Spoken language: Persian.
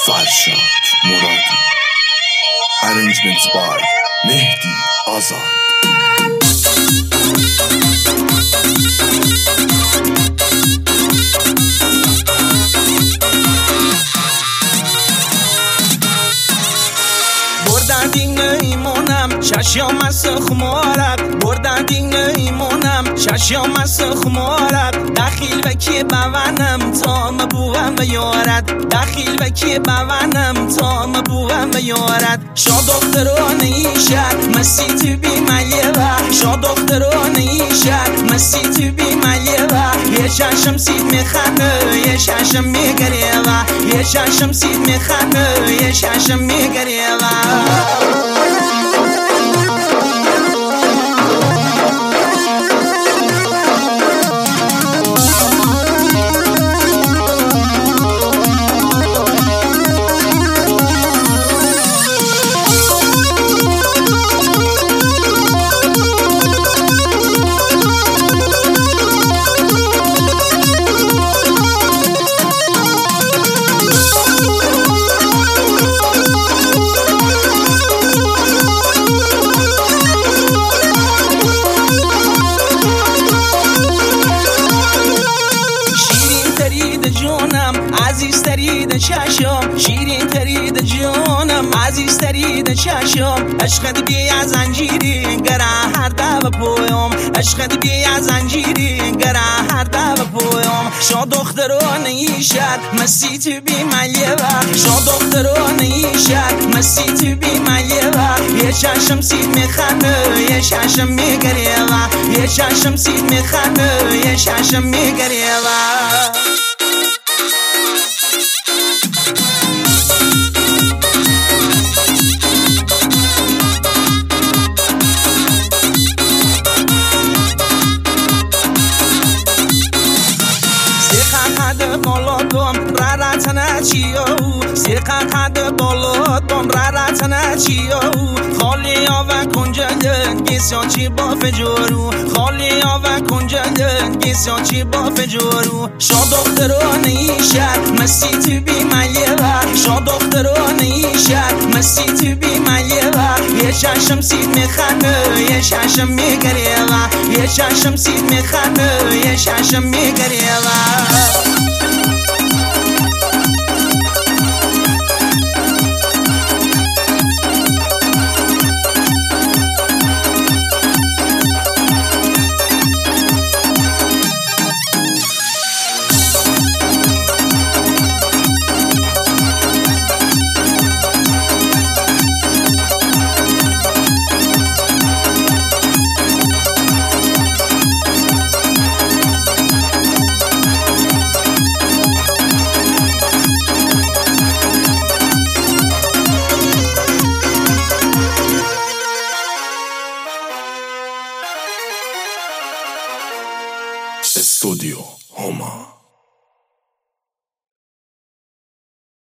فرشاد مرادی. Arrangements by مهدی آزاد. بردن دینه ایمونم چشم از خمارک، بردن دینه ایمونم چشم از خمارک. دخیل بکی بونم تا مبوهم بیارد، دخیل بکی بونم تا مبوهم بیارد. شا دخترانه ایشد مسی تو بی ملیوه، شا دخترانه ایشد مسی تو بی ملیوه. یه چشم سید میخنه یه چشم میگریوه، یه چشم سید میخنه یه چشم میگریوه. عزیز ترید چشم، شیرین ترید جانم، عزیز ترید چشم. عشقت بی از زنجیری گره هر دو پویم، عشقت بی از زنجیری گره هر دو پویم. شا دخترانه ایشد مسی تو بی ملیوه، شا دخترانه ایشد مسی تو بی ملیوه. یه چشم سید میخنه یه چشم میگریوه، یه چشم سید میخنه یه چشم میگریوه. سیقا قد بالاتم ررتنه چیو خالی آوه کنجلن گیسیان چی با فجورو، خالی آوه کنجلن گیسیان چی با فجورو. شا دخترانه ایشد مسی تو بی ملیوه، شا دخترانه ایشد مسی تو بی ملیوه. یه چشم سید میخنه یه چشم میگریوه، یه چشم سید میخنه یه چشم میگریوه. استودیو هما.